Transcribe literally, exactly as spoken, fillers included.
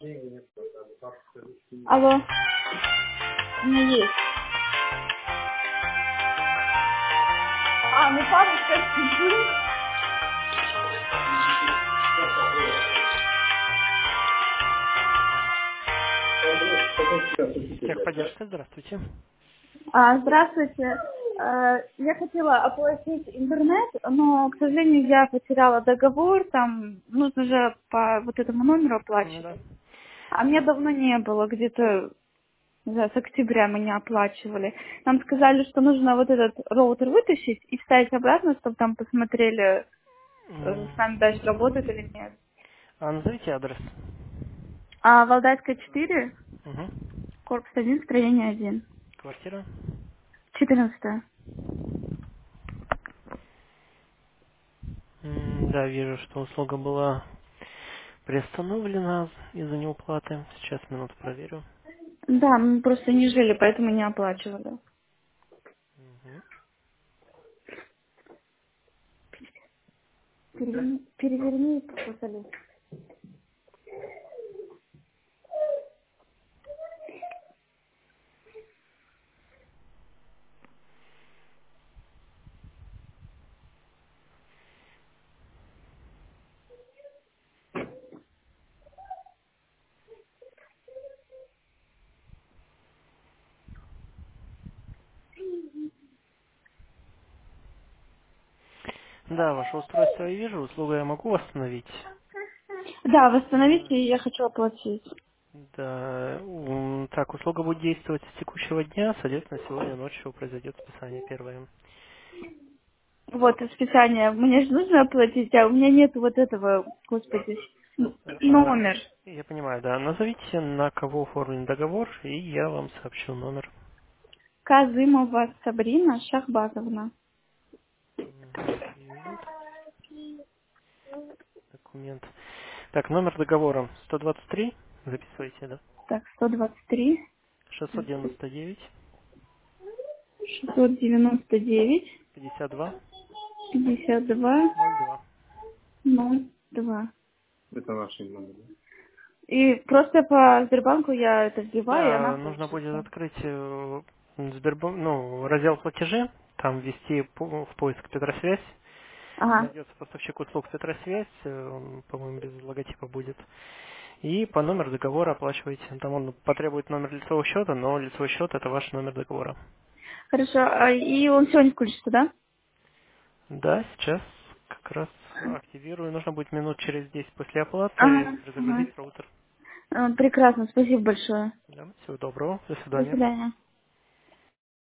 Алло, у меня есть. А, ну папа сейчас сидит. Техподдержка, здравствуйте. А, здравствуйте. А, я хотела оплатить интернет, но, к сожалению, я потеряла договор, там нужно же по вот этому номеру Ну да. оплачивать. А мне давно не было, где-то не знаю, с октября мы не оплачивали. Нам сказали, что нужно вот этот роутер вытащить и вставить обратно, чтобы там посмотрели, э, с нами дальше работает или М, нет. А назовите адрес. А Валдайская четыре, Угу. корпус один, строение один. Квартира. четырнадцатое. М, Да, вижу, что услуга была приостановлена из-за неуплаты. Сейчас минуту проверю. Да, мы просто не жили, поэтому не оплачивали. Мгм. Переверни, переверни фотолист. Да, ваше устройство я вижу, услугу я могу восстановить. Да, Э, восстановите, я хочу оплатить. Да, м, так, услуга будет действовать с текущего дня, соответственно, сегодня ночью произойдет списание первое. Вот списание. Мне же нужно оплатить, а у меня нет вот этого, господи, н- А, а, номер. я понимаю, да. Назовите, на кого оформлен договор, и я вам сообщу номер. Казымова Сабрина Шахбазовна. Мгм, вижу документ. Так, номер договора сто двадцать три, записывайте, да? Так, сто двадцать три, шестьсот девяносто девять, шестьсот девяносто девять, пятьдесят два, пятьдесят два, ноль два. ноль два. И просто по Сбербанку я это вбиваю, и она Да, нужно будет получится. открыть э, Сбербанк, ну, раздел платежи, там ввести по- в поиск Петросвязь. Ага. Найдется поставщик услуг Петросвязь, э, он, по-моему, без логотипа будет. И по номеру договора оплачиваете. Там он потребует номер лицевого счета, но лицевой счет это ваш номер договора. Хорошо. А, и он сегодня включится, да? Да, сейчас как раз активирую. Нужно будет минут через десять после оплаты Ага. Ага. перезагрузить роутер. Э, Прекрасно, спасибо большое. Да, всего доброго, до До свидания. свидания.